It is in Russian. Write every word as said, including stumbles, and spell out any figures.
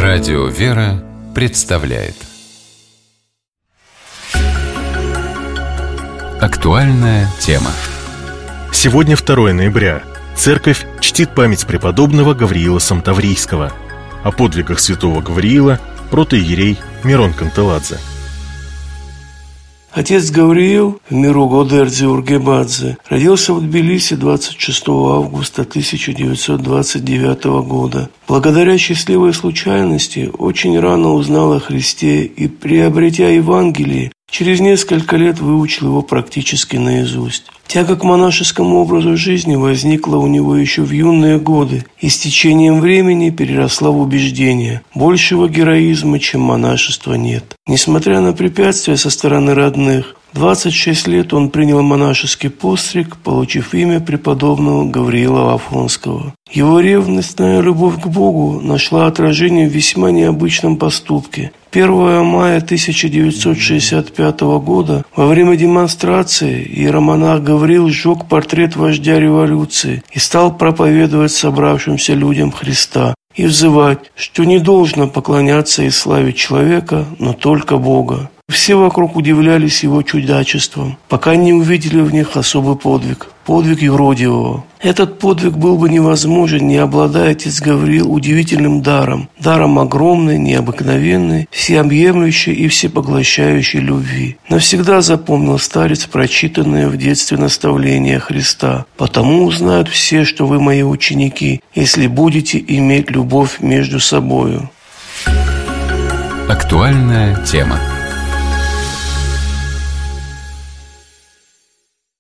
Радио «Вера» представляет актуальная тема. Сегодня второе ноября. Церковь чтит память преподобного Гавриила Самтаврийского. О подвигах святого Гавриила протоиерей Мирон Кантеладзе. Отец Гавриил в миру Годердзе Ургебадзе родился в Тбилиси двадцать шестого августа тысяча девятьсот двадцать девятого года. Благодаря счастливой случайности очень рано узнал о Христе и, приобретя Евангелие, через несколько лет выучил его практически наизусть. Тяга к монашескому образу жизни возникла у него еще в юные годы и с течением времени переросла в убеждение: большего героизма, чем монашество, нет. Несмотря на препятствия со стороны родных, в двадцать шесть лет он принял монашеский постриг, получив имя преподобного Гавриила Афонского. Его ревностная любовь к Богу нашла отражение в весьма необычном поступке. первого мая тысяча девятьсот шестьдесят пятого года во время демонстрации иеромонах Гавриил сжег портрет вождя революции и стал проповедовать собравшимся людям Христа и взывать, что не должно поклоняться и славить человека, но только Бога. Все вокруг удивлялись его чудачеством, пока не увидели в них особый подвиг – подвиг юродивого. Этот подвиг был бы невозможен, не обладая отец Гавриил удивительным даром, даром огромной, необыкновенной, всеобъемлющей и всепоглощающей любви. Навсегда запомнил старец прочитанное в детстве наставление Христа: «Потому узнают все, что вы мои ученики, если будете иметь любовь между собою». Актуальная тема.